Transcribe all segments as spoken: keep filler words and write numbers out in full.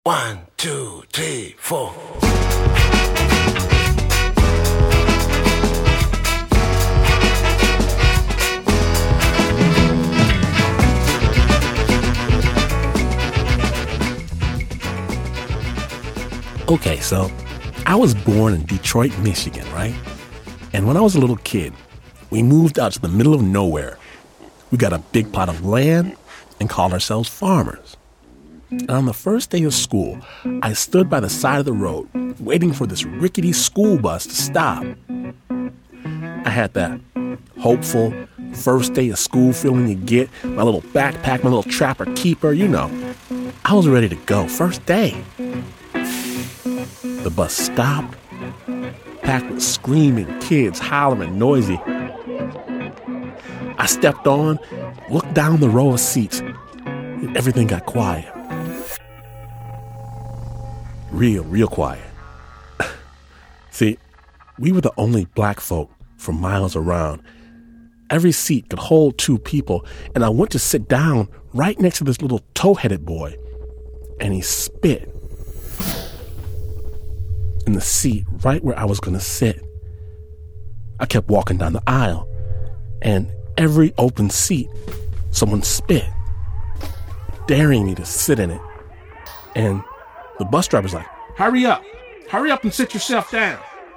One, two, three, four. Okay, so I was born in Detroit, Michigan, right? And when I was a little kid, we moved out to the middle of nowhere. We got a big plot of land and called ourselves farmers. And on the first day of school, I stood by the side of the road, waiting for this rickety school bus to stop. I had that hopeful first day of school feeling you get, my little backpack, my little trapper keeper, you know. I was ready to go, first day. The bus stopped, packed with screaming kids, hollering, noisy. I stepped on, looked down the row of seats, and everything got quiet. Real, real quiet. See, we were the only black folk for miles around. Every seat could hold two people, and I went to sit down right next to this little tow-headed boy, and he spit in the seat right where I was going to sit. I kept walking down the aisle, and every open seat, someone spit, daring me to sit in it. And the bus driver's like, "Hurry up, hurry up and sit yourself down."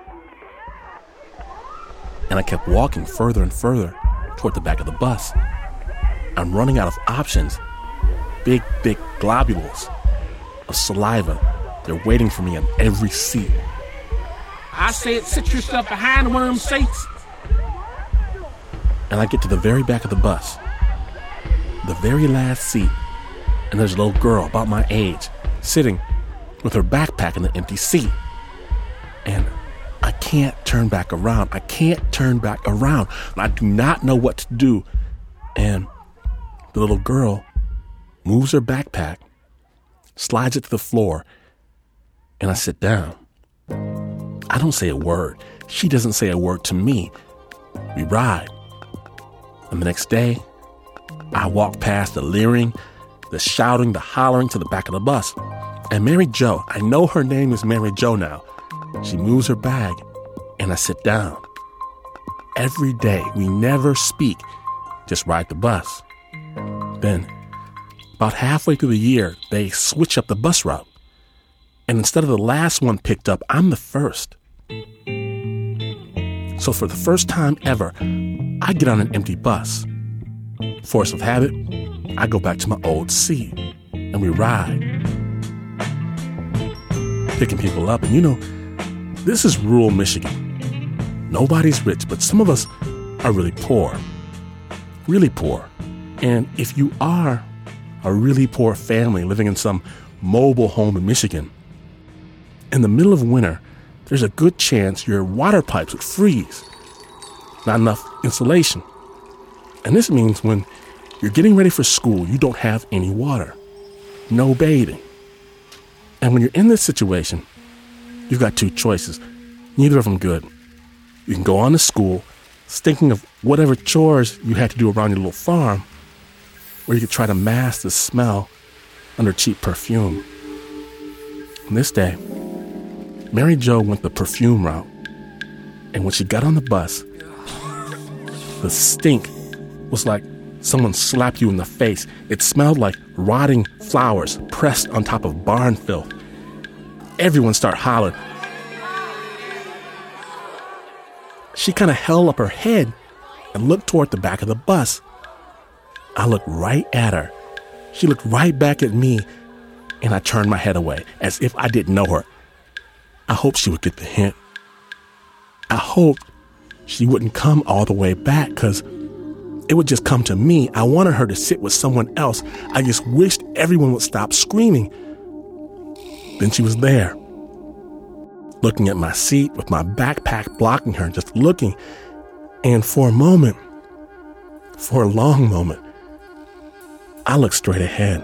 And I kept walking further and further toward the back of the bus. I'm running out of options. Big, thick globules of saliva. They're waiting for me on every seat. I said, sit yourself behind one of them seats. And I get to the very back of the bus, the very last seat, and there's a little girl about my age sitting with her backpack in the empty seat. And I can't turn back around. I can't turn back around. I do not know what to do. And the little girl moves her backpack, slides it to the floor, and I sit down. I don't say a word. She doesn't say a word to me. We ride. And the next day, I walk past the leering, the shouting, the hollering to the back of the bus. And Mary Jo, I know her name is Mary Jo now. She moves her bag, and I sit down. Every day, we never speak, just ride the bus. Then, about halfway through the year, they switch up the bus route. And instead of the last one picked up, I'm the first. So for the first time ever, I get on an empty bus. Force of habit, I go back to my old seat, and we ride. Picking people up, and you know, this is rural Michigan. Nobody's rich, but some of us are really poor. Really poor. And if you are a really poor family living in some mobile home in Michigan, in the middle of winter, there's a good chance your water pipes would freeze. Not enough insulation. And this means when you're getting ready for school, you don't have any water. No bathing. And when you're in this situation, you've got two choices. Neither of them good. You can go on to school, thinking of whatever chores you had to do around your little farm, or you could try to mask the smell under cheap perfume. And this day, Mary Jo went the perfume route, and when she got on the bus, the stink was like someone slapped you in the face. It smelled like rotting flowers pressed on top of barn filth. Everyone started hollering. She kind of held up her head and looked toward the back of the bus. I looked right at her. She looked right back at me, and I turned my head away as if I didn't know her. I hoped she would get the hint. I hoped she wouldn't come all the way back because it would just come to me. I wanted her to sit with someone else. I just wished everyone would stop screaming. Then she was there, looking at my seat with my backpack blocking her, just looking. And for a moment, for a long moment, I looked straight ahead.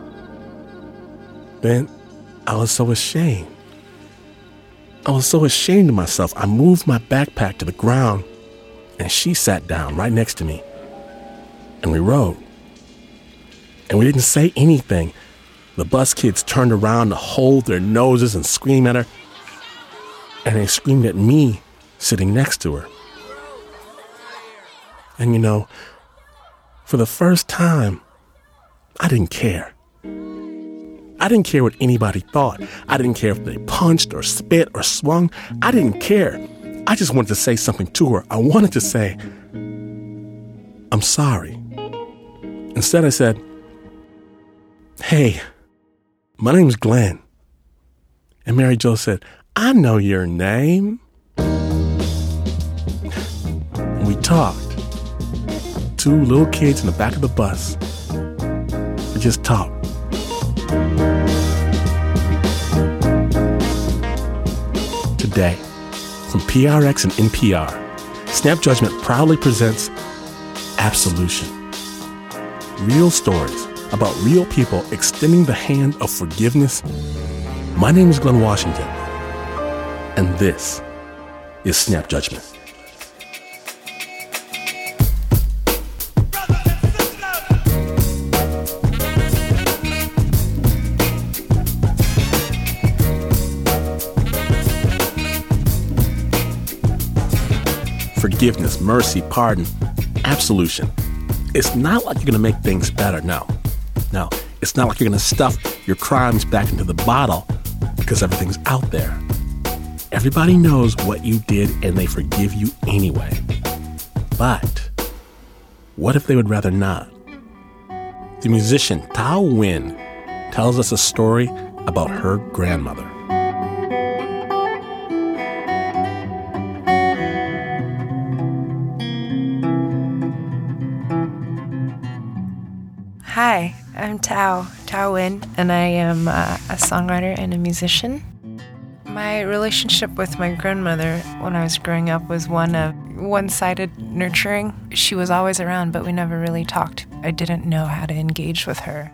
Then I was so ashamed. I was so ashamed of myself. I moved my backpack to the ground, and she sat down right next to me. And we rode. And we didn't say anything. The bus kids turned around to hold their noses and scream at her. And they screamed at me sitting next to her. And you know, for the first time, I didn't care. I didn't care what anybody thought. I didn't care if they punched or spit or swung. I didn't care. I just wanted to say something to her. I wanted to say, I'm sorry. Instead, I said, hey, my name's Glenn. And Mary Jo said, I know your name. And we talked. Two little kids in the back of the bus. We just talked. Today, from P R X and N P R, Snap Judgment proudly presents Absolution. Real stories about real people extending the hand of forgiveness. My name is Glenn Washington, and this is Snap Judgment. Forgiveness, mercy, pardon, absolution. It's not like you're going to make things better, no. No, it's not like you're going to stuff your crimes back into the bottle because everything's out there. Everybody knows what you did and they forgive you anyway. But what if they would rather not? The musician Thao Nguyen tells us a story about her grandmother. Hi, I'm Thao, Thao Nguyen, and I am uh, a songwriter and a musician. My relationship with my grandmother when I was growing up was one of one-sided nurturing. She was always around, but we never really talked. I didn't know how to engage with her.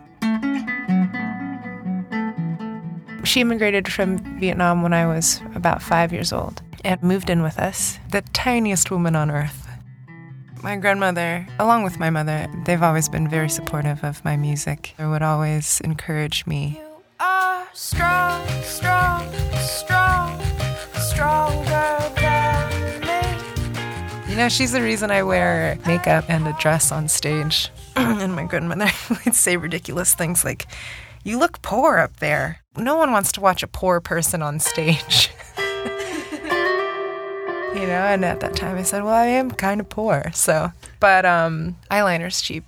She immigrated from Vietnam when I was about five years old and moved in with us, the tiniest woman on earth. My grandmother, along with my mother, they've always been very supportive of my music. They would always encourage me. You are strong, strong, strong, stronger than me. You know, she's the reason I wear makeup and a dress on stage. And my grandmother would say ridiculous things like, you look poor up there. No one wants to watch a poor person on stage. You know, and at that time I said, well, I am kind of poor, so. But um, eyeliner's cheap.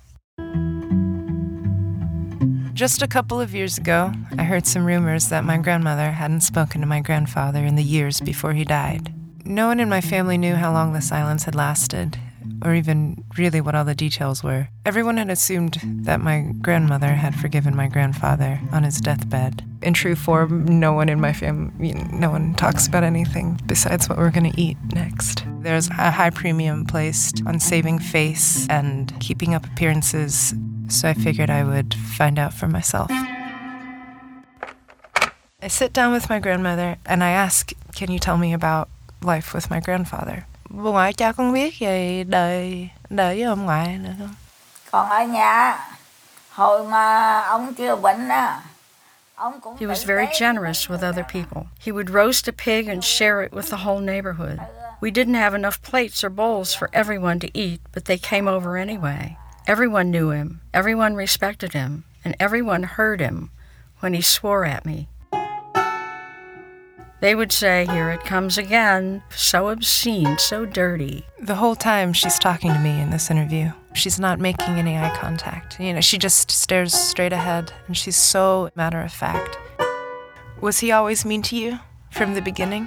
Just a couple of years ago, I heard some rumors that my grandmother hadn't spoken to my grandfather in the years before he died. No one in my family knew how long the silence had lasted, or even really what all the details were. Everyone had assumed that my grandmother had forgiven my grandfather on his deathbed. In true form, no one in my family, no one talks about anything besides what we're going to eat next. There's a high premium placed on saving face and keeping up appearances, so I figured I would find out for myself. I sit down with my grandmother and I ask, can you tell me about life with my grandfather? Bà ngoại cho con biết về đời đời với ông ngoại nữa không? Còn ở nhà, hồi mà ông chưa bệnh á. He was very generous with other people. He would roast a pig and share it with the whole neighborhood. We didn't have enough plates or bowls for everyone to eat, but they came over anyway. Everyone knew him, everyone respected him, and everyone heard him when he swore at me. They would say, here it comes again, so obscene, so dirty. The whole time she's talking to me in this interview, she's not making any eye contact. You know, she just stares straight ahead, and she's so matter of fact. Was he always mean to you from the beginning?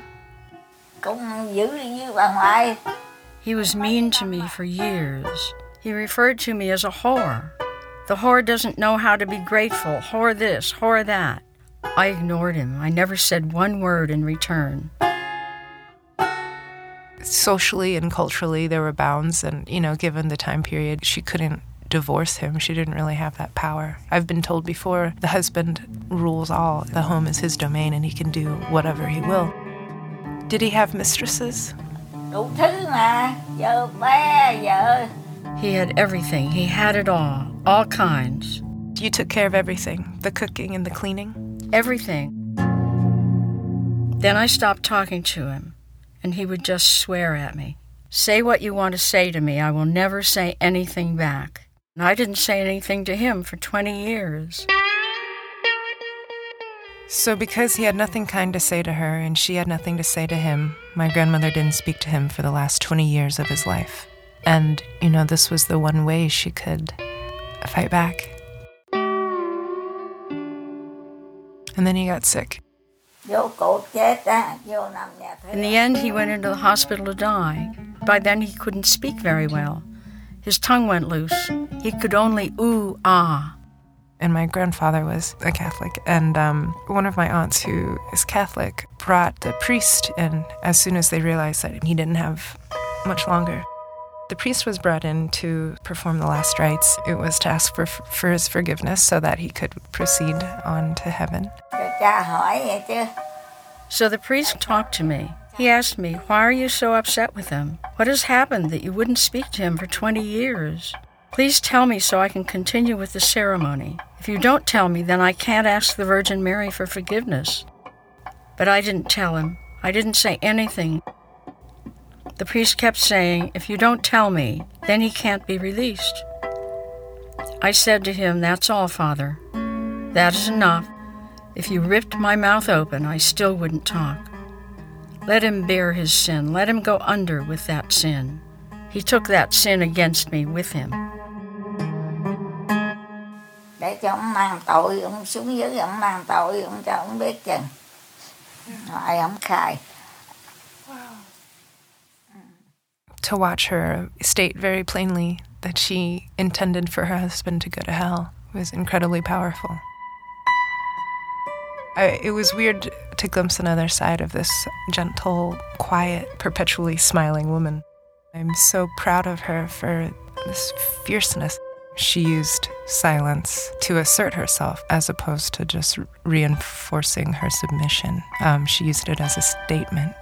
He was mean to me for years. He referred to me as a whore. The whore doesn't know how to be grateful, whore this, whore that. I ignored him. I never said one word in return. Socially and culturally, there were bounds, and, you know, given the time period, she couldn't divorce him. She didn't really have that power. I've been told before, the husband rules all. The home is his domain, and he can do whatever he will. Did he have mistresses? He had everything. He had it all. All kinds. You took care of everything, the cooking and the cleaning? Everything. Then I stopped talking to him, and he would just swear at me. Say what you want to say to me. I will never say anything back. And I didn't say anything to him for twenty years. So because he had nothing kind to say to her and she had nothing to say to him, my grandmother didn't speak to him for the last twenty years of his life. And, you know, this was the one way she could fight back. And then he got sick. In the end, he went into the hospital to die. By then, he couldn't speak very well. His tongue went loose. He could only ooh, ah. And my grandfather was a Catholic, and um, one of my aunts who is Catholic brought a priest in as soon as they realized that he didn't have much longer. The priest was brought in to perform the last rites. It was to ask for, for his forgiveness so that he could proceed on to heaven. So the priest talked to me. He asked me, why are you so upset with him? What has happened that you wouldn't speak to him for twenty years? Please tell me so I can continue with the ceremony. If you don't tell me, then I can't ask the Virgin Mary for forgiveness. But I didn't tell him. I didn't say anything. The priest kept saying, if you don't tell me, then he can't be released. I said to him, that's all, Father. That is enough. If you ripped my mouth open, I still wouldn't talk. Let him bear his sin. Let him go under with that sin. He took that sin against me with him. Để cho ông mang tội, ông xuống dưới, ông mang tội, ông cho ông biết chừng. Ai ông khai. To watch her state very plainly that she intended for her husband to go to hell was incredibly powerful. I, it was weird to glimpse another side of this gentle, quiet, perpetually smiling woman. I'm so proud of her for this fierceness. She used silence to assert herself as opposed to just reinforcing her submission. Um, she used it as a statement.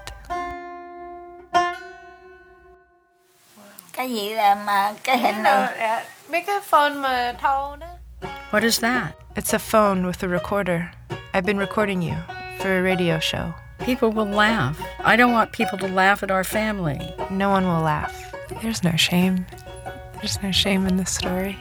Cái gì là mà cái hình này? Mấy cái phone mà thâu đó. What is that? It's a phone with a recorder. I've been recording you for a radio show. People will laugh. I don't want people to laugh at our family. No one will laugh. There's no shame. There's no shame in this story.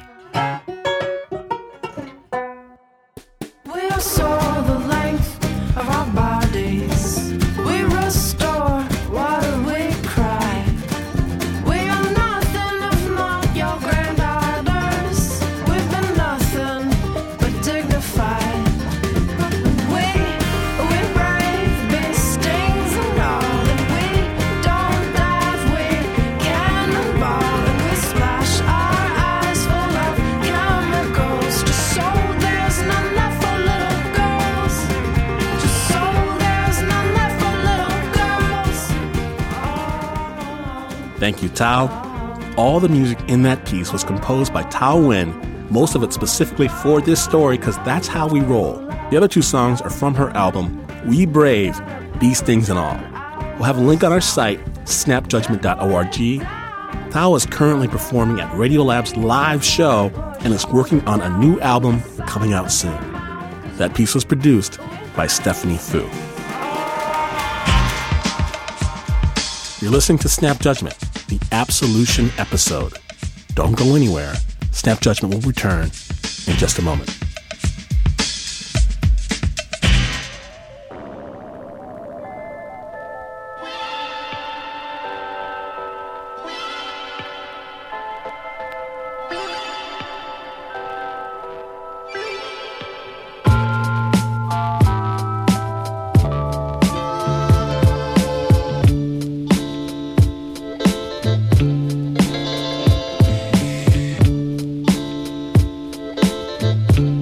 We restore the length of our bodies. We restore while we cry. We are nothing if not your granddaughters. We've been nothing but dignified. We, we brave beastings and all. And we don't dive, we cannonball. And we splash our eyes full of chemicals. Just so there's none left for little girls. Just so there's none left for little girls. Oh. Thank you, Tao. All the music in that piece was composed by Tao Wen, most of it specifically for this story because that's how we roll. The other two songs are from her album, We Brave, These Things and All. We'll have a link on our site, snap judgment dot org. Tao is currently performing at Radiolab's live show and is working on a new album coming out soon. That piece was produced by Stephanie Fu. You're listening to Snap Judgment, the Absolution episode. Don't go anywhere. Snap Judgment will return in just a moment. Thank you.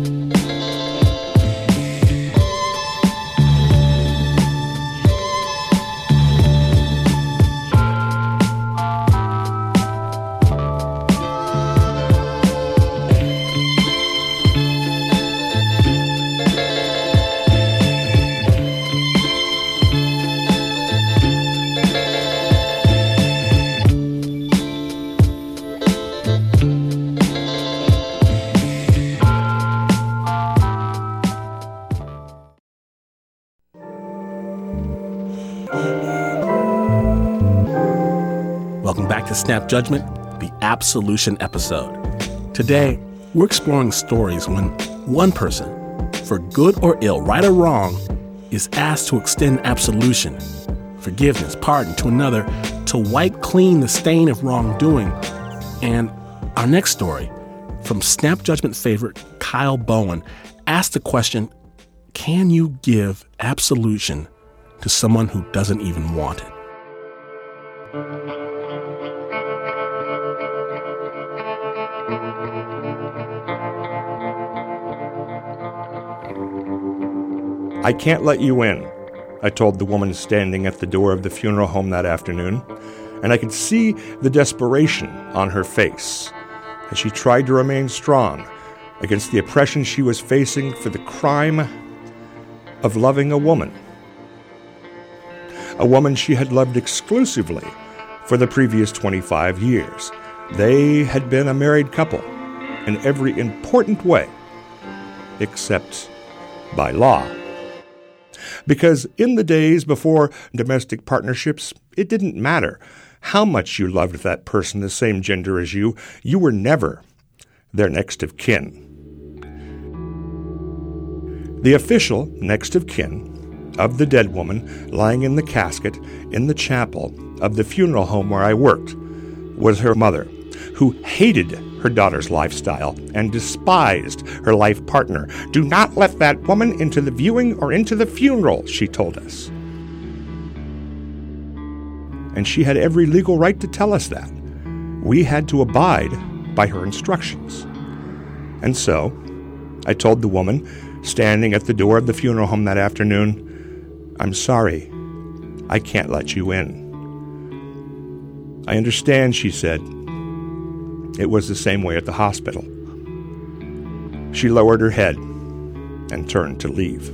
Welcome back to Snap Judgment, the Absolution episode. Today, we're exploring stories when one person, for good or ill, right or wrong, is asked to extend absolution, forgiveness, pardon to another to wipe clean the stain of wrongdoing. And our next story, from Snap Judgment favorite Kyle Bowen, asked the question, can you give absolution to someone who doesn't even want it? I can't let you in, I told the woman standing at the door of the funeral home that afternoon, and I could see the desperation on her face as she tried to remain strong against the oppression she was facing for the crime of loving a woman. A woman she had loved exclusively for the previous twenty-five years. They had been a married couple in every important way, except by law. Because in the days before domestic partnerships, it didn't matter how much you loved that person the same gender as you, you were never their next of kin. The official next of kin of the dead woman lying in the casket in the chapel of the funeral home where I worked was her mother, who hated her daughter's lifestyle and despised her life partner. Do not let that woman into the viewing or into the funeral, she told us. And she had every legal right to tell us that. We had to abide by her instructions. And so, I told the woman standing at the door of the funeral home that afternoon, I'm sorry, I can't let you in. I understand, she said. It was the same way at the hospital. She lowered her head and turned to leave.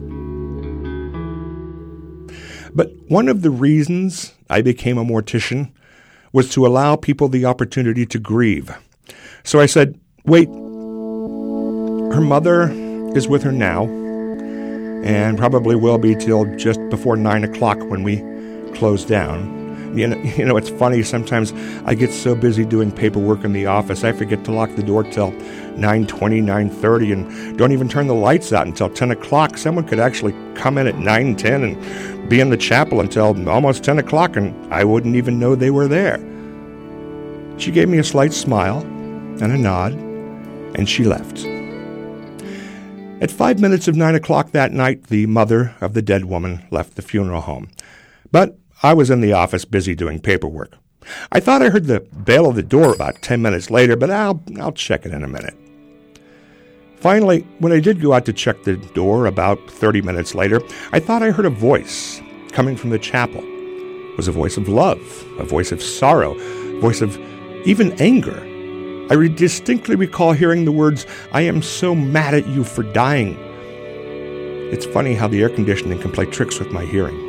But one of the reasons I became a mortician was to allow people the opportunity to grieve. So I said, wait, her mother is with her now, and probably will be till just before nine o'clock when we close down. You know, you know, it's funny, sometimes I get so busy doing paperwork in the office, I forget to lock the door till nine twenty, nine thirty, and don't even turn the lights out until ten o'clock. Someone could actually come in at nine ten and be in the chapel until almost ten o'clock, and I wouldn't even know they were there. She gave me a slight smile and a nod, and she left. At five minutes of nine o'clock that night, the mother of the dead woman left the funeral home. But I was in the office busy doing paperwork. I thought I heard the bell of the door about ten minutes later, but I'll I'll check it in a minute. Finally, when I did go out to check the door about thirty minutes later, I thought I heard a voice coming from the chapel. It was a voice of love, a voice of sorrow, a voice of even anger. I re- distinctly recall hearing the words, I am so mad at you for dying. It's funny how the air conditioning can play tricks with my hearing.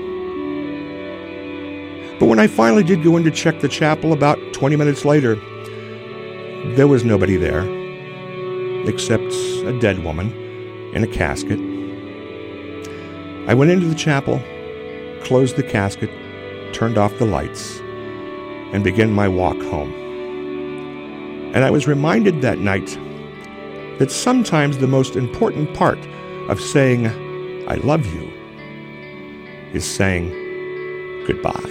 But when I finally did go in to check the chapel about twenty minutes later, there was nobody there, except a dead woman in a casket. I went into the chapel, closed the casket, turned off the lights, and began my walk home. And I was reminded that night that sometimes the most important part of saying, I love you, is saying goodbye.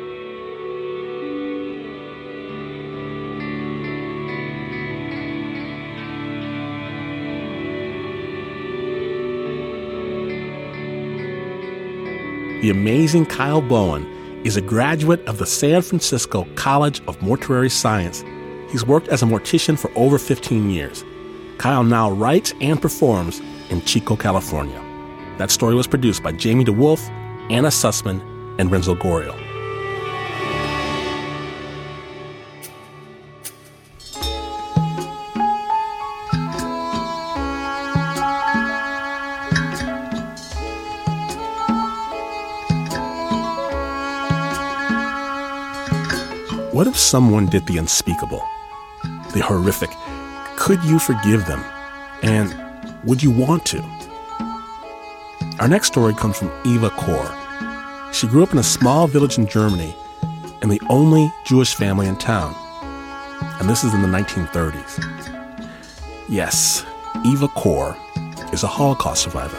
The amazing Kyle Bowen is a graduate of the San Francisco College of Mortuary Science. He's worked as a mortician for over fifteen years. Kyle now writes and performs in Chico, California. That story was produced by Jamie DeWolf, Anna Sussman, and Renzo Goriel. What if someone did the unspeakable, the horrific? Could you forgive them? And would you want to? Our next story comes from Eva Kaur. She grew up in a small village in Germany and the only Jewish family in town. And this is in the nineteen thirties. Yes, Eva Kor is a Holocaust survivor.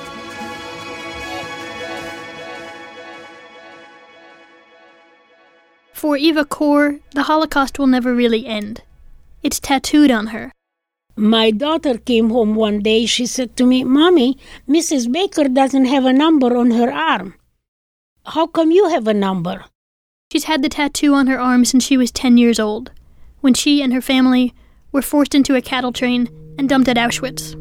For Eva Kor, the Holocaust will never really end. It's tattooed on her. My daughter came home one day. She said to me, "Mommy, Missus Baker doesn't have a number on her arm. How come you have a number?" She's had the tattoo on her arm since she was ten years old, when she and her family were forced into a cattle train and dumped at Auschwitz.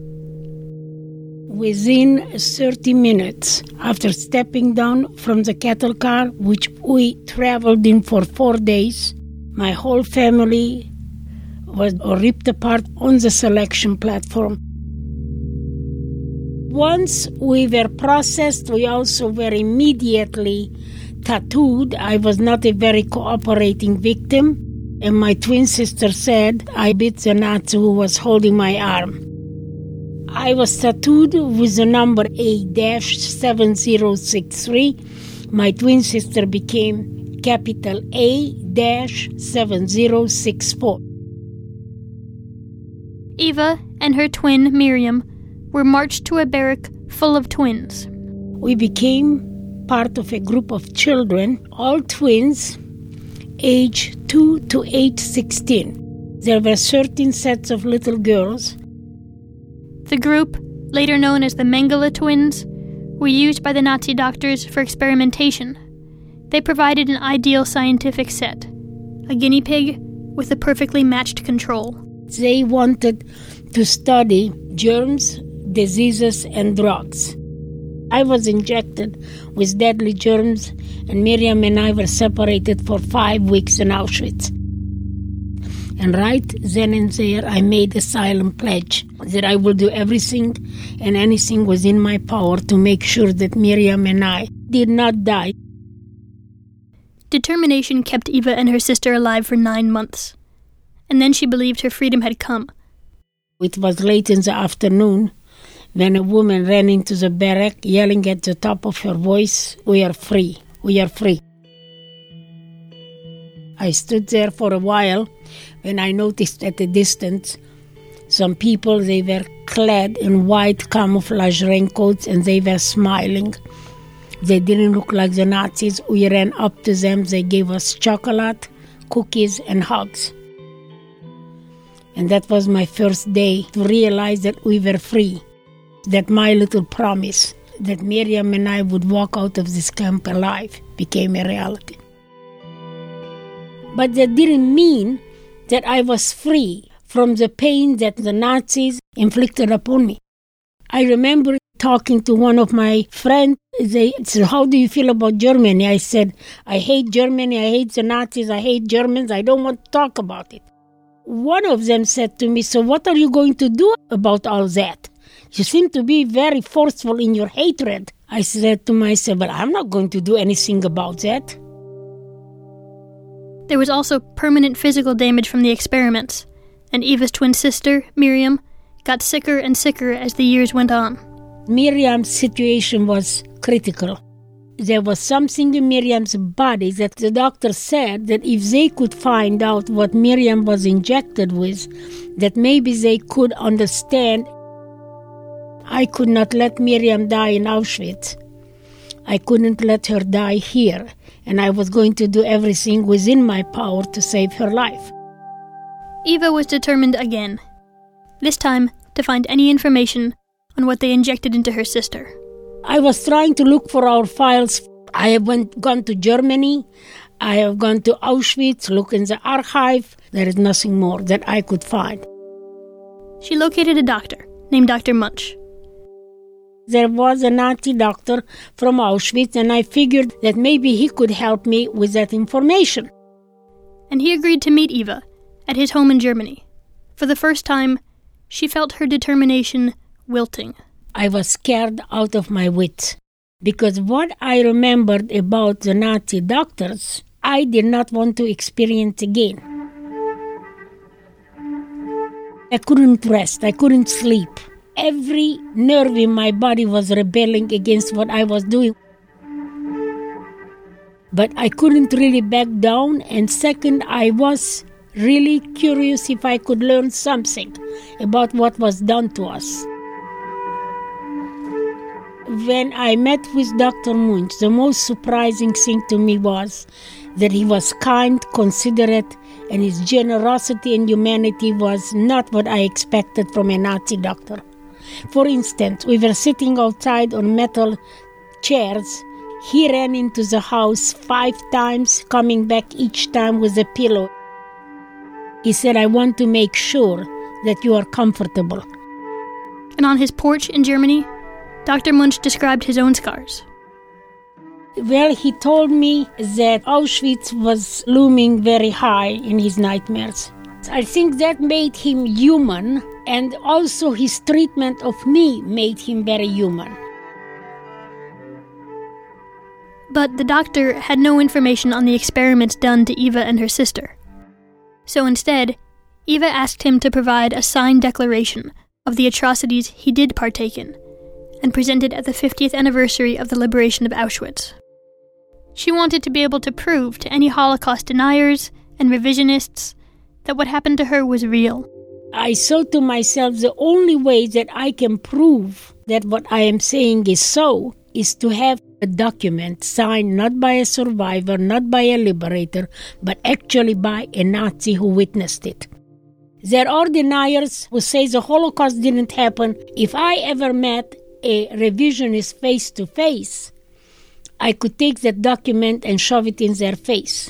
Within thirty minutes after stepping down from the cattle car, which we traveled in for four days, my whole family was ripped apart on the selection platform. Once we were processed, we also were immediately tattooed. I was not a very cooperating victim, and my twin sister said I bit the Nazi who was holding my arm. I was tattooed with the number A seven zero six three. My twin sister became capital A seven zero six four. Eva and her twin, Miriam, were marched to a barrack full of twins. We became part of a group of children, all twins, age two to age sixteen. There were thirteen sets of little girls. The group, later known as the Mengele twins, were used by the Nazi doctors for experimentation. They provided an ideal scientific set, a guinea pig with a perfectly matched control. They wanted to study germs, diseases, and drugs. I was injected with deadly germs, and Miriam and I were separated for five weeks in Auschwitz. And right then and there, I made a silent pledge that I will do everything and anything within my power to make sure that Miriam and I did not die. Determination kept Eva and her sister alive for nine months. And then she believed her freedom had come. It was late in the afternoon when a woman ran into the barrack yelling at the top of her voice, "We are free, we are free." I stood there for a while when I noticed at a distance some people, they were clad in white camouflage raincoats and they were smiling. They didn't look like the Nazis. We ran up to them, they gave us chocolate, cookies, and hugs. And that was my first day to realize that we were free, that my little promise that Miriam and I would walk out of this camp alive became a reality. But that didn't mean that I was free from the pain that the Nazis inflicted upon me. I remember talking to one of my friends. They said, "How do you feel about Germany?" I said, "I hate Germany, I hate the Nazis, I hate Germans, I don't want to talk about it." One of them said to me, "So what are you going to do about all that? You seem to be very forceful in your hatred." I said to myself, "Well, I'm not going to do anything about that." There was also permanent physical damage from the experiments, and Eva's twin sister, Miriam, got sicker and sicker as the years went on. Miriam's situation was critical. There was something in Miriam's body that the doctor said that if they could find out what Miriam was injected with, that maybe they could understand. I could not let Miriam die in Auschwitz. I couldn't let her die here, and I was going to do everything within my power to save her life. Eva was determined again, this time to find any information on what they injected into her sister. I was trying to look for our files. I have went, gone to Germany. I have gone to Auschwitz, look in the archive. There is nothing more that I could find. She located a doctor named Doctor Munch. There was a Nazi doctor from Auschwitz, and I figured that maybe he could help me with that information. And he agreed to meet Eva at his home in Germany. For the first time, she felt her determination wilting. I was scared out of my wits, because what I remembered about the Nazi doctors, I did not want to experience again. I couldn't rest, I couldn't sleep. Every nerve in my body was rebelling against what I was doing. but I couldn't really back down. And second, I was really curious if I could learn something about what was done to us. When I met with Doctor Munch, the most surprising thing to me was that he was kind, considerate, and his generosity and humanity was not what I expected from a Nazi doctor. For instance, we were sitting outside on metal chairs. He ran into the house five times, coming back each time with a pillow. He said, "I want to make sure that you are comfortable." And on his porch in Germany, Doctor Munch described his own scars. Well, he told me that Auschwitz was looming very high in his nightmares. I think that made him human, and also his treatment of me made him very human. But the doctor had no information on the experiments done to Eva and her sister. So instead, Eva asked him to provide a signed declaration of the atrocities he did partake in, and present it at the fiftieth anniversary of the liberation of Auschwitz. She wanted to be able to prove to any Holocaust deniers and revisionists that what happened to her was real. I thought to myself, the only way that I can prove that what I am saying is so is to have a document signed not by a survivor, not by a liberator, but actually by a Nazi who witnessed it. There are deniers who say the Holocaust didn't happen. If I ever met a revisionist face to face, I could take that document and shove it in their face.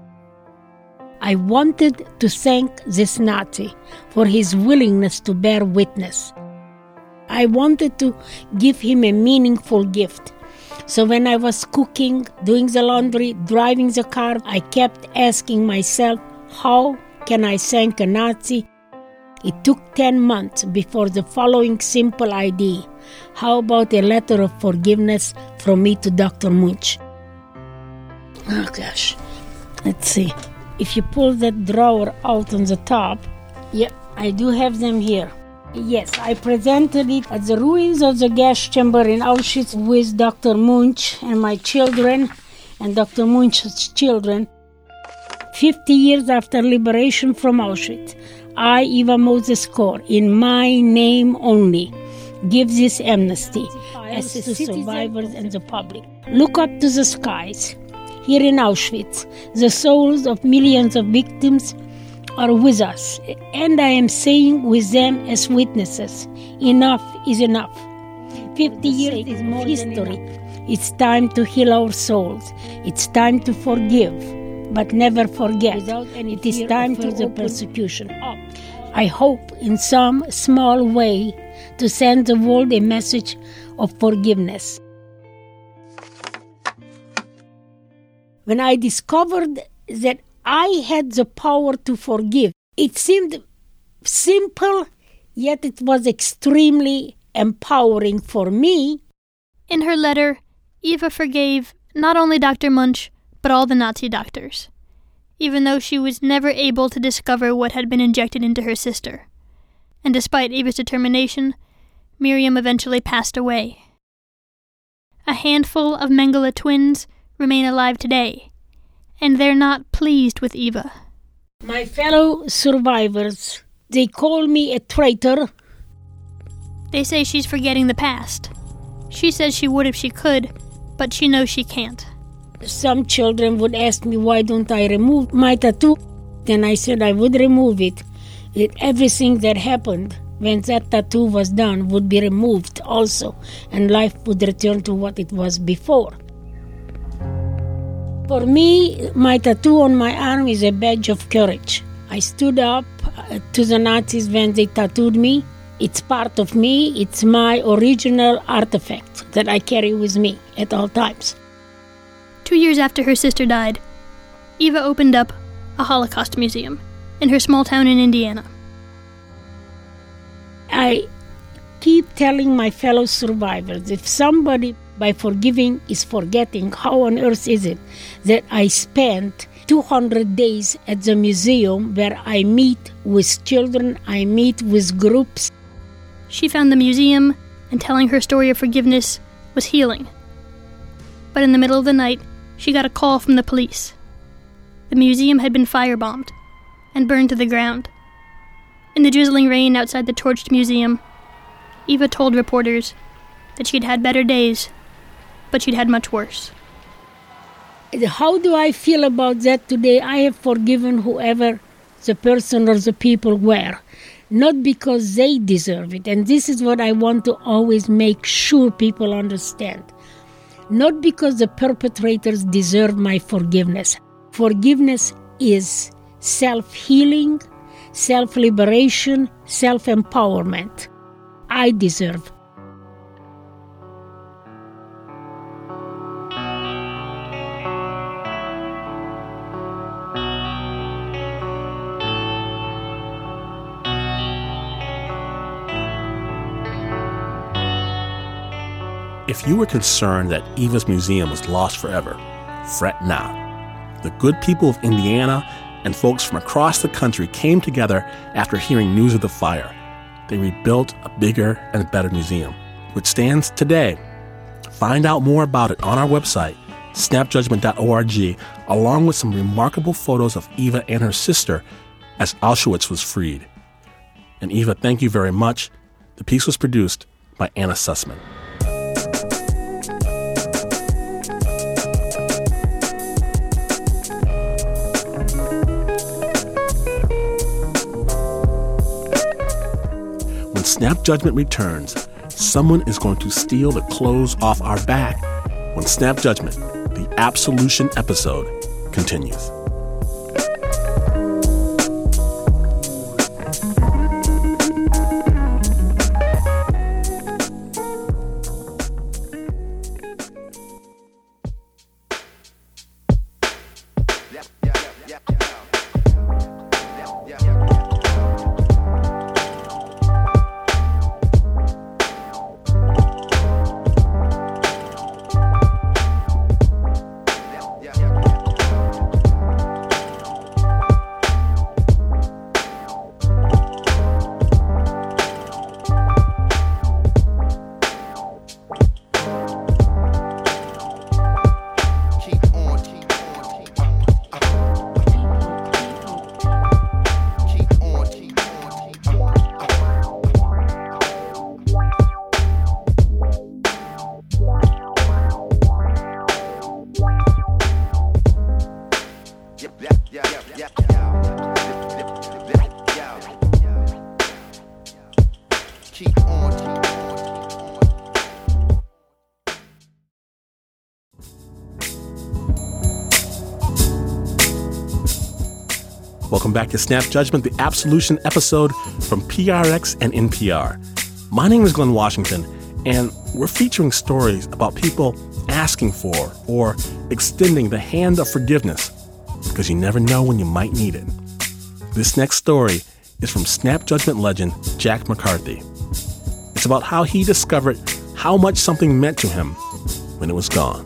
I wanted to thank this Nazi for his willingness to bear witness. I wanted to give him a meaningful gift. So when I was cooking, doing the laundry, driving the car, I kept asking myself, how can I thank a Nazi? It took ten months before the following simple idea. How about a letter of forgiveness from me to Doctor Munch? Oh gosh, let's see. If you pull that drawer out on the top, yep, I do have them here. Yes, I presented it at the ruins of the gas chamber in Auschwitz with Doctor Munch and my children and Doctor Munch's children. Fifty years after liberation from Auschwitz, I, Eva Moses Kor, in my name only, give this amnesty as to survivors and the public. Look up to the skies. Here in Auschwitz, the souls of millions of victims are with us, and I am saying with them as witnesses, enough is enough. Fifty years is more history. It's time to heal our souls. It's time to forgive, but never forget. It is time to the persecution. I hope in some small way to send the world a message of forgiveness. When I discovered that I had the power to forgive, it seemed simple, yet it was extremely empowering for me. In her letter, Eva forgave not only Doctor Munch, but all the Nazi doctors, even though she was never able to discover what had been injected into her sister. And despite Eva's determination, Miriam eventually passed away. A handful of Mengele twins remain alive today, and they're not pleased with Eva. My fellow survivors, they call me a traitor. They say she's forgetting the past. She says she would if she could, but she knows she can't. Some children would ask me, why don't I remove my tattoo? Then I said I would remove it. That everything that happened when that tattoo was done would be removed also, and life would return to what it was before. For me, my tattoo on my arm is a badge of courage. I stood up to the Nazis when they tattooed me. It's part of me. It's my original artifact that I carry with me at all times. Two years after her sister died, Eva opened up a Holocaust museum in her small town in Indiana. I keep telling my fellow survivors, if somebody by forgiving is forgetting, how on earth is it that I spent two hundred days at the museum where I meet with children, I meet with groups? She found the museum and telling her story of forgiveness was healing. But in the middle of the night, she got a call from the police. The museum had been firebombed and burned to the ground. In the drizzling rain outside the torched museum, Eva told reporters that she'd had better days, but she'd had much worse. How do I feel about that today? I have forgiven whoever the person or the people were, not because they deserve it. And this is what I want to always make sure people understand. Not because the perpetrators deserve my forgiveness. Forgiveness is self-healing, self-liberation, self-empowerment. I deserve. If you were concerned that Eva's museum was lost forever, fret not. The good people of Indiana and folks from across the country came together after hearing news of the fire. They rebuilt a bigger and better museum, which stands today. Find out more about it on our website, snap judgment dot org, along with some remarkable photos of Eva and her sister as Auschwitz was freed. And Eva, thank you very much. The piece was produced by Anna Sussman. When Snap Judgment returns, someone is going to steal the clothes off our back. When Snap Judgment, the Absolution episode, continues. Welcome back to Snap Judgment, the Absolution episode from P R X and N P R. My name is Glenn Washington, and we're featuring stories about people asking for or extending the hand of forgiveness because you never know when you might need it. This next story is from Snap Judgment legend Jack McCarthy. It's about how he discovered how much something meant to him when it was gone.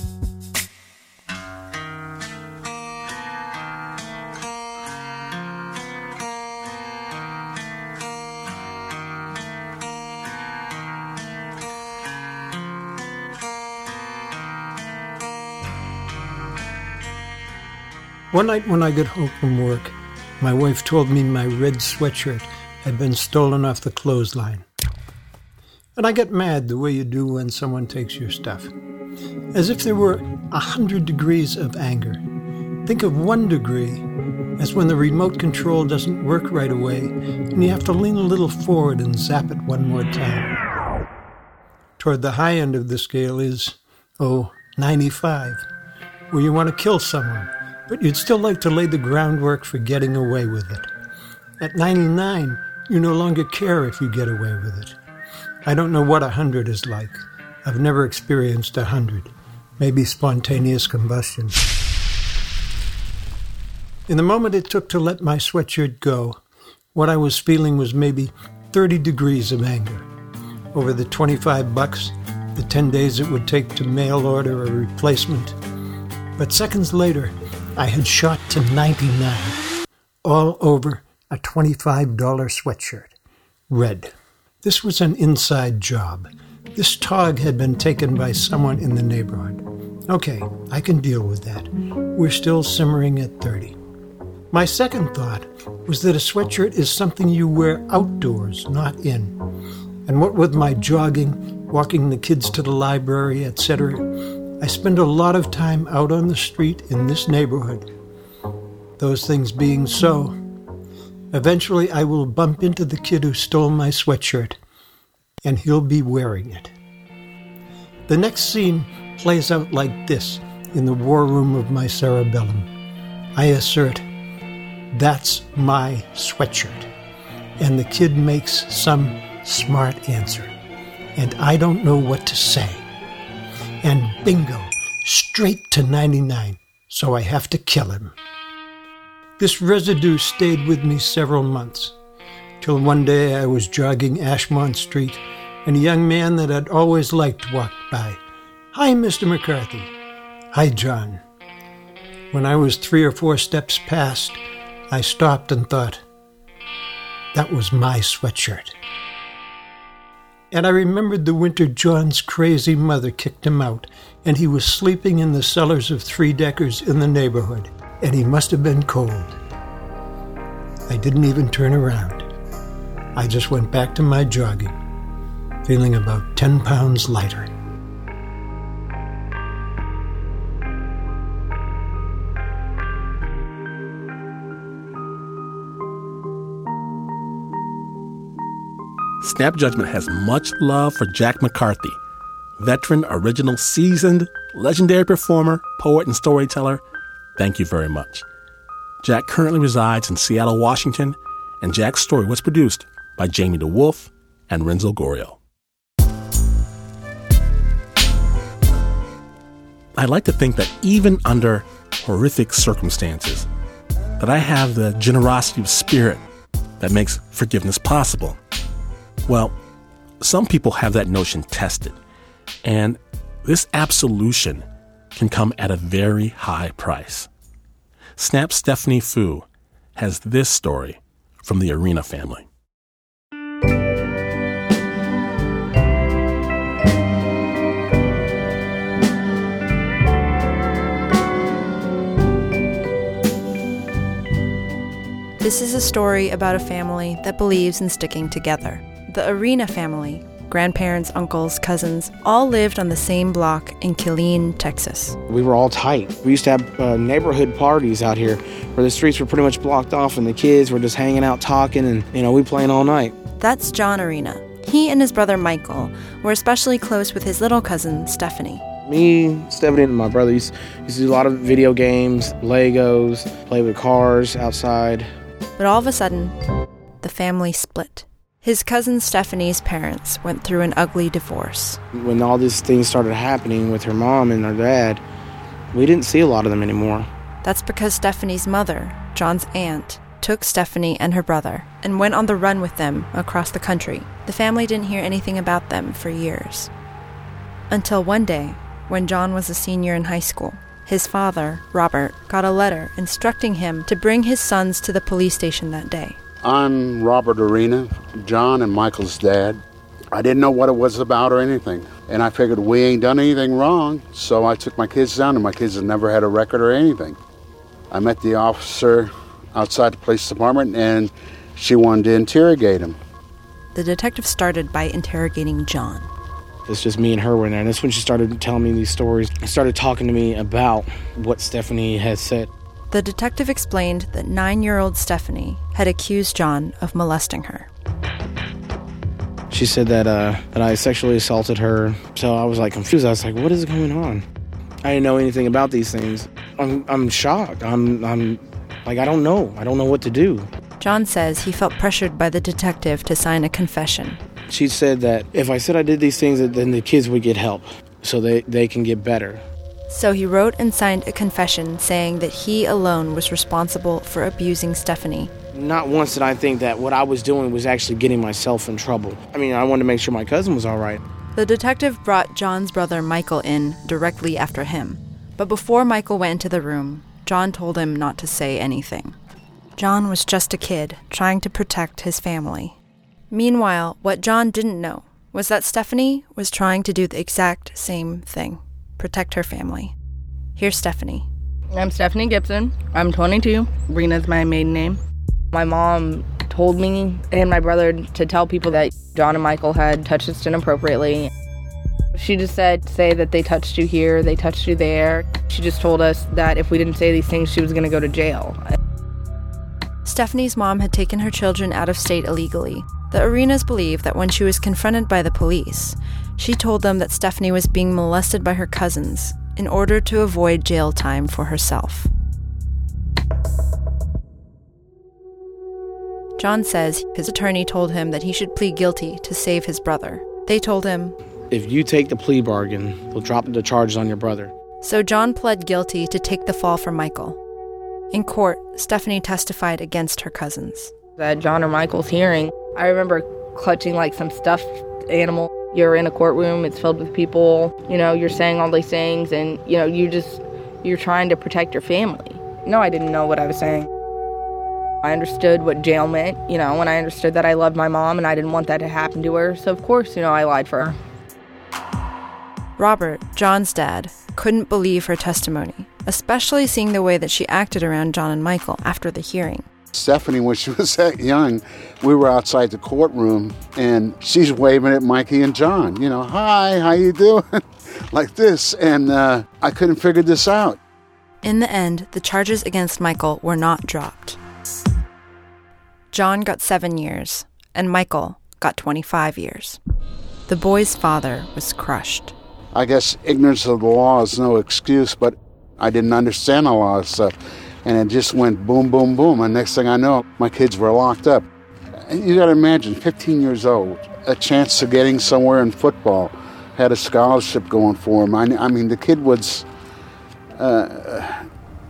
One night when I got home from work, my wife told me my red sweatshirt had been stolen off the clothesline. And I got mad the way you do when someone takes your stuff. As if there were a hundred degrees of anger. Think of one degree as when the remote control doesn't work right away and you have to lean a little forward and zap it one more time. Toward the high end of the scale is, oh, ninety-five, where you want to kill someone, but you'd still like to lay the groundwork for getting away with it. At ninety-nine, you no longer care if you get away with it. I don't know what a hundred is like. I've never experienced a hundred. Maybe spontaneous combustion. In the moment it took to let my sweatshirt go, what I was feeling was maybe thirty degrees of anger. Over the twenty-five bucks, the ten days it would take to mail order a replacement. But seconds later, I had shot to ninety-nine, all over a twenty-five dollars sweatshirt, red. This was an inside job. This tog had been taken by someone in the neighborhood, Okay, I can deal with that. We're still simmering at thirty. My second thought was that a sweatshirt is something you wear outdoors, not in. And what with my jogging, walking the kids to the library, et cetera, I spend a lot of time out on the street in this neighborhood. Those things being so, eventually I will bump into the kid who stole my sweatshirt, and he'll be wearing it. The next scene plays out like this in the war room of my cerebellum. I assert, "That's my sweatshirt." And the kid makes some smart answer. And I don't know what to say. And bingo, straight to ninety-nine, so I have to kill him. This residue stayed with me several months, till one day I was jogging Ashmont Street, and a young man that I'd always liked walked by. "Hi, Mister McCarthy." "Hi, John." When I was three or four steps past, I stopped and thought, that was my sweatshirt. And I remembered the winter John's crazy mother kicked him out, and he was sleeping in the cellars of three-deckers in the neighborhood, and he must have been cold. I didn't even turn around. I just went back to my jogging, feeling about ten pounds lighter. Snap Judgment has much love for Jack McCarthy, veteran, original, seasoned, legendary performer, poet, and storyteller. Thank you very much. Jack currently resides in Seattle, Washington, and Jack's story was produced by Jamie DeWolf and Renzo Gorrio. I like to think that even under horrific circumstances, that I have the generosity of spirit that makes forgiveness possible. Well, some people have that notion tested, and this absolution can come at a very high price. Snap's Stephanie Fu has this story from the Arena family. This is a story about a family that believes in sticking together. The Arena family, grandparents, uncles, cousins, all lived on the same block in Killeen, Texas. We were all tight. We used to have uh, neighborhood parties out here where the streets were pretty much blocked off and the kids were just hanging out talking and, you know, we playing all night. That's John Arena. He and his brother Michael were especially close with his little cousin, Stephanie. Me, Stephanie, and my brother used, used to do a lot of video games, Legos, play with cars outside. But all of a sudden, the family split. His cousin Stephanie's parents went through an ugly divorce. When all these things started happening with her mom and her dad, we didn't see a lot of them anymore. That's because Stephanie's mother, John's aunt, took Stephanie and her brother and went on the run with them across the country. The family didn't hear anything about them for years. Until one day, when John was a senior in high school, his father, Robert, got a letter instructing him to bring his sons to the police station that day. I'm Robert Arena, John and Michael's dad. I didn't know what it was about or anything. And I figured we ain't done anything wrong, so I took my kids down, and my kids have never had a record or anything. I met the officer outside the police department, and she wanted to interrogate him. The detective started by interrogating John. It's just me and her were in there, and that's when she started telling me these stories. She started talking to me about what Stephanie had said. The detective explained that nine-year-old Stephanie had accused John of molesting her. She said that uh, that I sexually assaulted her, so I was like confused. I was like, what is going on? I didn't know anything about these things. I'm I'm shocked. I'm I'm like I don't know. I don't know what to do. John says he felt pressured by the detective to sign a confession. She said that if I said I did these things, then the kids would get help, so they, they can get better. So he wrote and signed a confession saying that he alone was responsible for abusing Stephanie. Not once did I think that what I was doing was actually getting myself in trouble. I mean, I wanted to make sure my cousin was all right. The detective brought John's brother Michael in directly after him. But before Michael went into the room, John told him not to say anything. John was just a kid trying to protect his family. Meanwhile, what John didn't know was that Stephanie was trying to do the exact same thing. Protect her family. Here's Stephanie. I'm Stephanie Gibson. I'm twenty-two. Rena's my maiden name. My mom told me and my brother to tell people that John and Michael had touched us inappropriately. She just said, say that they touched you here, they touched you there. She just told us that if we didn't say these things, she was going to go to jail. Stephanie's mom had taken her children out of state illegally. The Arenas believe that when she was confronted by the police, she told them that Stephanie was being molested by her cousins in order to avoid jail time for herself. John says his attorney told him that he should plead guilty to save his brother. They told him, if you take the plea bargain, they'll drop the charges on your brother. So John pled guilty to take the fall for Michael. In court, Stephanie testified against her cousins. At John or Michael's hearing, I remember clutching like some stuffed animal. You're in a courtroom, it's filled with people, you know, you're saying all these things and, you know, you just, you're trying to protect your family. No, I didn't know what I was saying. I understood what jail meant, you know, and I understood that I loved my mom and I didn't want that to happen to her. So, of course, you know, I lied for her. Robert, John's dad, couldn't believe her testimony, especially seeing the way that she acted around John and Michael after the hearing. Stephanie, when she was that young, we were outside the courtroom, and she's waving at Mikey and John. You know, hi, how you doing? Like this, and uh, I couldn't figure this out. In the end, the charges against Michael were not dropped. John got seven years, and Michael got twenty-five years. The boy's father was crushed. I guess ignorance of the law is no excuse, but I didn't understand a lot of stuff. And it just went boom, boom, boom. And next thing I know, my kids were locked up. You got to imagine, fifteen years old, a chance of getting somewhere in football, had a scholarship going for him. I, I mean, the kid was... Uh,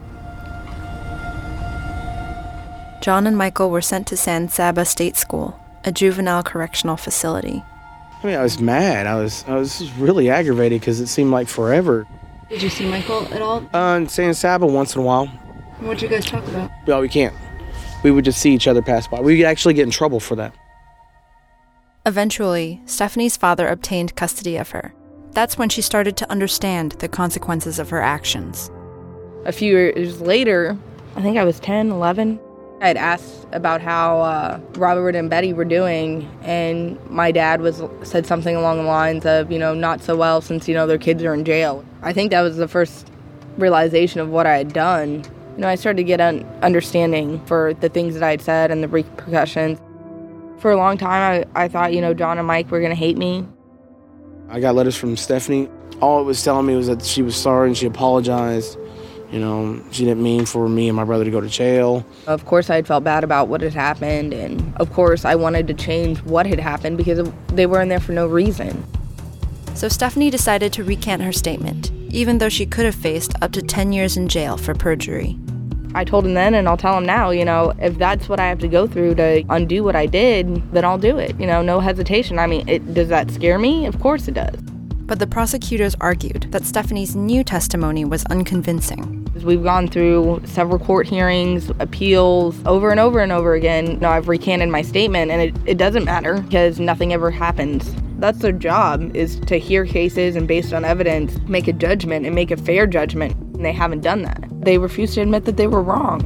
John and Michael were sent to San Saba State School, a juvenile correctional facility. I mean, I was mad. I was I was just really aggravated because it seemed like forever. Did you see Michael at all? Uh, in San Saba once in a while. What'd you guys talk about? Well, we can't. We would just see each other pass by. We could actually get in trouble for that. Eventually, Stephanie's father obtained custody of her. That's when she started to understand the consequences of her actions. A few years later, I think I was ten, eleven, I had asked about how uh, Robert and Betty were doing, and my dad was said something along the lines of, you know, not so well since, you know, their kids are in jail. I think that was the first realization of what I had done. You know, I started to get an understanding for the things that I had said and the repercussions. For a long time, I, I thought, you know, John and Mike were going to hate me. I got letters from Stephanie. All it was telling me was that she was sorry and she apologized. You know, she didn't mean for me and my brother to go to jail. Of course, I had felt bad about what had happened, and of course, I wanted to change what had happened because they were in there for no reason. So Stephanie decided to recant her statement, even though she could have faced up to ten years in jail for perjury. I told him then, and I'll tell him now, you know, if that's what I have to go through to undo what I did, then I'll do it. You know, no hesitation. I mean, it, does that scare me? Of course it does. But the prosecutors argued that Stephanie's new testimony was unconvincing. We've gone through several court hearings, appeals, over and over and over again. You know, I've recanted my statement, and it, it doesn't matter because nothing ever happens. That's their job, is to hear cases and based on evidence, make a judgment and make a fair judgment. And they haven't done that. They refuse to admit that they were wrong.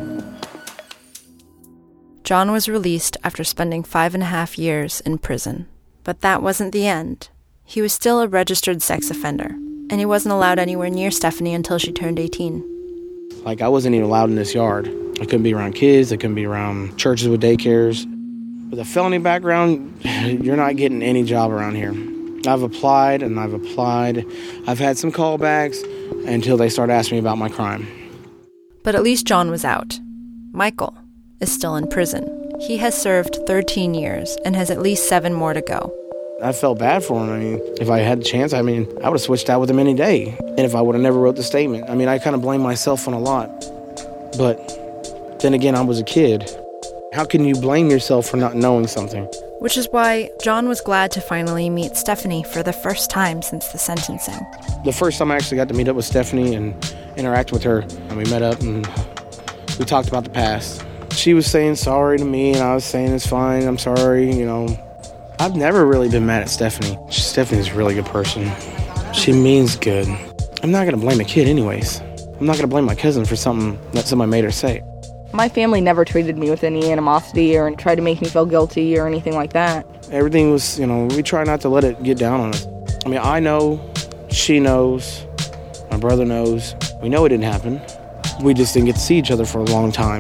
John was released after spending five and a half years in prison. But that wasn't the end. He was still a registered sex offender, and he wasn't allowed anywhere near Stephanie until she turned eighteen. Like, I wasn't even allowed in this yard. I couldn't be around kids. I couldn't be around churches with daycares. With a felony background, you're not getting any job around here. I've applied and I've applied. I've had some callbacks until they start asking me about my crime. But at least John was out. Michael is still in prison. He has served thirteen years and has at least seven more to go. I felt bad for him. I mean, if I had the chance, I mean, I would have switched out with him any day. And if I would have never wrote the statement. I mean, I kind of blame myself on a lot. But then again, I was a kid. How can you blame yourself for not knowing something? Which is why John was glad to finally meet Stephanie for the first time since the sentencing. The first time I actually got to meet up with Stephanie and interact with her, and we met up and we talked about the past. She was saying sorry to me, and I was saying it's fine, I'm sorry, you know. I've never really been mad at Stephanie. Stephanie's a really good person. She means good. I'm not going to blame the kid anyways. I'm not going to blame my cousin for something that somebody made her say. My family never treated me with any animosity or tried to make me feel guilty or anything like that. Everything was, you know, we try not to let it get down on us. I mean, I know, she knows, my brother knows. We know it didn't happen. We just didn't get to see each other for a long time.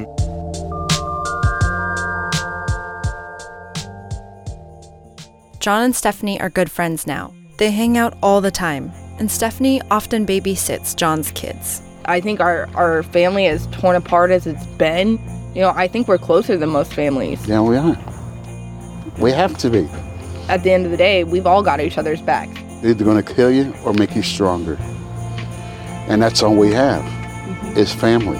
John and Stephanie are good friends now. They hang out all the time, and Stephanie often babysits John's kids. I think our, our family as torn apart as it's been, you know, I think we're closer than most families. Yeah, we are. We have to be. At the end of the day, we've all got each other's back. They're either going to kill you or make you stronger. And that's all we have, mm-hmm. is family.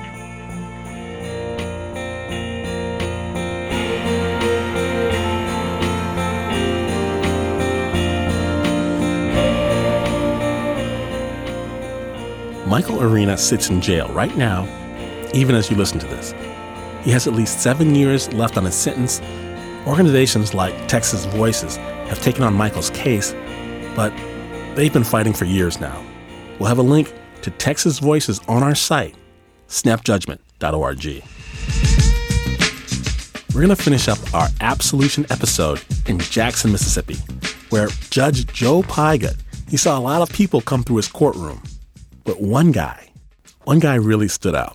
Michael Arena sits in jail right now, even as you listen to this. He has at least seven years left on his sentence. Organizations like Texas Voices have taken on Michael's case, but they've been fighting for years now. We'll have a link to Texas Voices on our site, snap judgment dot org. We're going to finish up our absolution episode in Jackson, Mississippi, where Judge Joe Pygott, he saw a lot of people come through his courtroom. But one guy, one guy really stood out.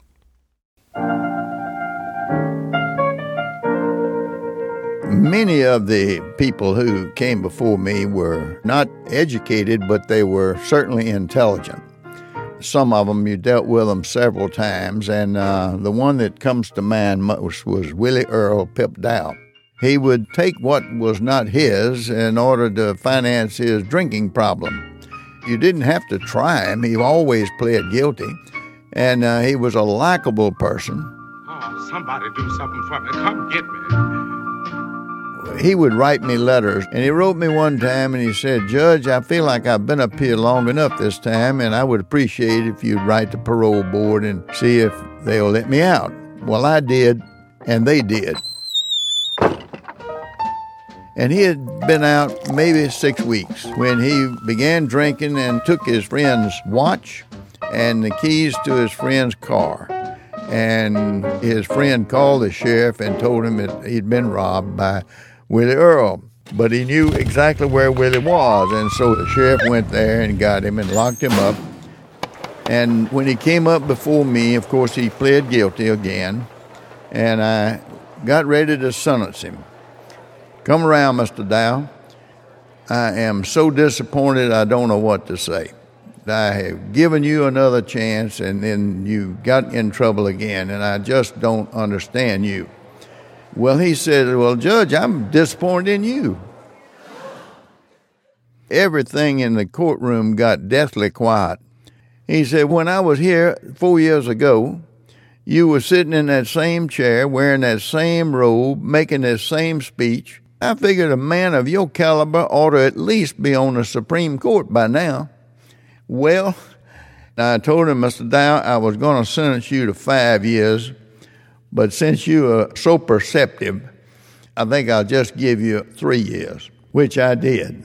Many of the people who came before me were not educated, but they were certainly intelligent. Some of them, you dealt with them several times, and uh, the one that comes to mind most was Willie Earl Pip Dow. He would take what was not his in order to finance his drinking problem. You didn't have to try him. He always pled guilty, and uh, he was a likable person. Oh, somebody do something for me. Come get me. He would write me letters, and he wrote me one time, and he said, Judge, I feel like I've been up here long enough this time, and I would appreciate if you'd write the parole board and see if they'll let me out. Well, I did, and they did. And he had been out maybe six weeks when he began drinking and took his friend's watch and the keys to his friend's car. And his friend called the sheriff and told him that he'd been robbed by Willie Earl. But he knew exactly where Willie was, and so the sheriff went there and got him and locked him up. And when he came up before me, of course, he pled guilty again, and I got ready to sentence him. Come around, Mister Dow. I am so disappointed I don't know what to say. I have given you another chance, and then you got in trouble again, and I just don't understand you. Well, he said, well, Judge, I'm disappointed in you. Everything in the courtroom got deathly quiet. He said, when I was here four years ago, you were sitting in that same chair, wearing that same robe, making that same speech. I figured a man of your caliber ought to at least be on the Supreme Court by now. Well, I told him, Mister Dow, I was going to sentence you to five years, but since you are so perceptive, I think I'll just give you three years, which I did.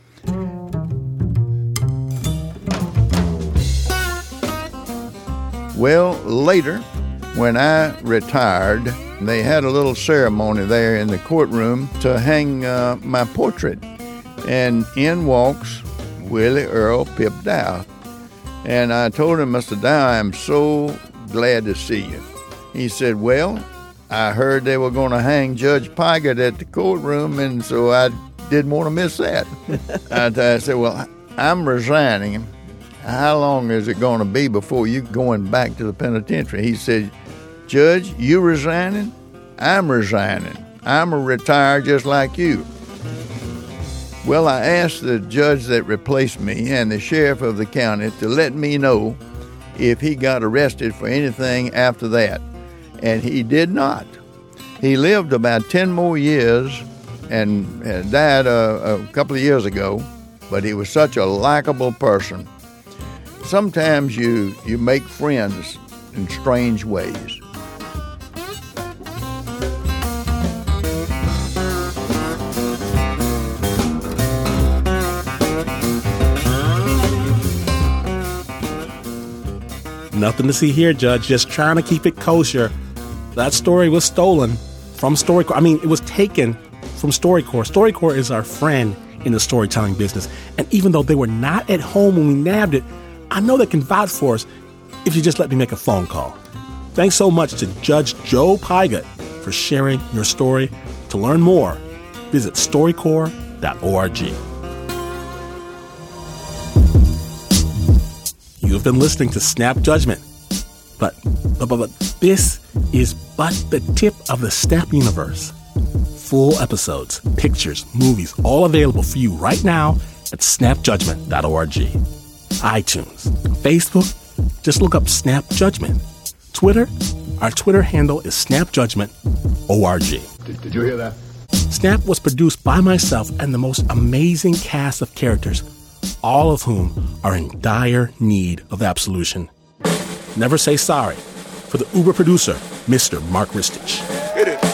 Well, later, when I retired, they had a little ceremony there in the courtroom to hang uh, my portrait. And in walks Willie Earl Pip Dow. And I told him, Mister Dow, I'm so glad to see you. He said, well, I heard they were going to hang Judge Pygott at the courtroom, and so I didn't want to miss that. I, I said, well, I'm resigning. How long is it going to be before you going back to the penitentiary? He said, Judge, you resigning? I'm resigning. I'm a retired just like you. Well, I asked the judge that replaced me and the sheriff of the county to let me know if he got arrested for anything after that, and he did not. He lived about ten more years and died a, a couple of years ago, but he was such a likable person. Sometimes you, you make friends in strange ways. Nothing to see here, Judge. Just trying to keep it kosher. That story was stolen from StoryCorps. I mean, it was taken from StoryCorps. StoryCorps is our friend in the storytelling business. And even though they were not at home when we nabbed it, I know they can vouch for us if you just let me make a phone call. Thanks so much to Judge Joe Pygott for sharing your story. To learn more, visit story corps dot org. You have been listening to Snap Judgment. But, but, but, but this is but the tip of the Snap universe. Full episodes, pictures, movies, all available for you right now at snap judgment dot org. iTunes, Facebook, just look up Snap Judgment. Twitter, our Twitter handle is snap judgment org. Did, did you hear that? Snap was produced by myself and the most amazing cast of characters, all of whom are in dire need of absolution. Never say sorry. For the Uber producer, Mister Mark Ristich. Hit it.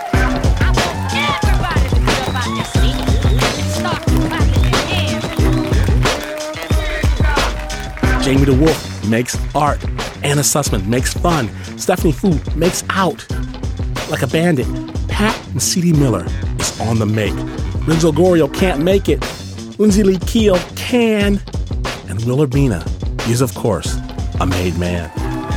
Jamie DeWolf makes art. Anna Sussman makes fun. Stephanie Fu makes out. Like a bandit, Pat and C D Miller is on the make. Renzo Gorio can't make it. Lindsay Lee Keel can. And Will Urbina is, of course, a made man.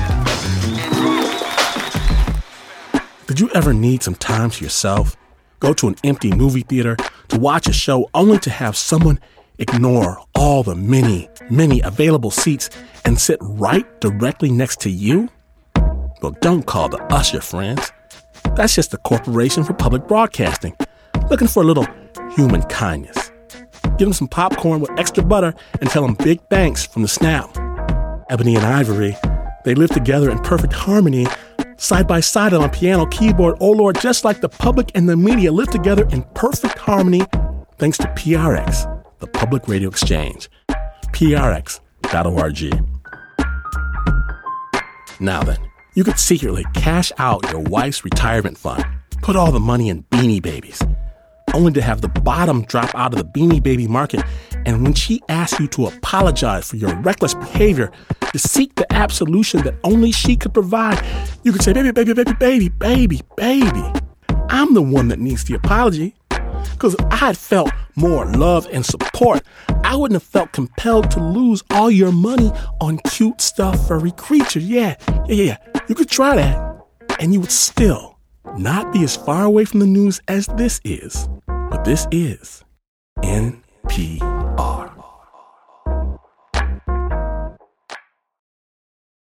Did you ever need some time to yourself? Go to an empty movie theater to watch a show only to have someone ignore all the many, many available seats and sit right directly next to you? Well, don't call the usher, friends. That's just the Corporation for Public Broadcasting, looking for a little human kindness. Give them some popcorn with extra butter and tell them big thanks from the Snap. Ebony and Ivory, they live together in perfect harmony, side by side on a piano, keyboard, oh Lord, just like the public and the media live together in perfect harmony thanks to P R X, the Public Radio Exchange. P R X dot org. Now then, you could secretly cash out your wife's retirement fund, put all the money in Beanie Babies, only to have the bottom drop out of the Beanie Baby market, and when she asks you to apologize for your reckless behavior, to seek the absolution that only she could provide, you could say, baby, baby, baby, baby, baby, baby, I'm the one that needs the apology. Because if I had felt more love and support, I wouldn't have felt compelled to lose all your money on cute stuff, furry creatures. Yeah, yeah, yeah, yeah. You could try that, and you would still not be as far away from the news as this is. But this is N P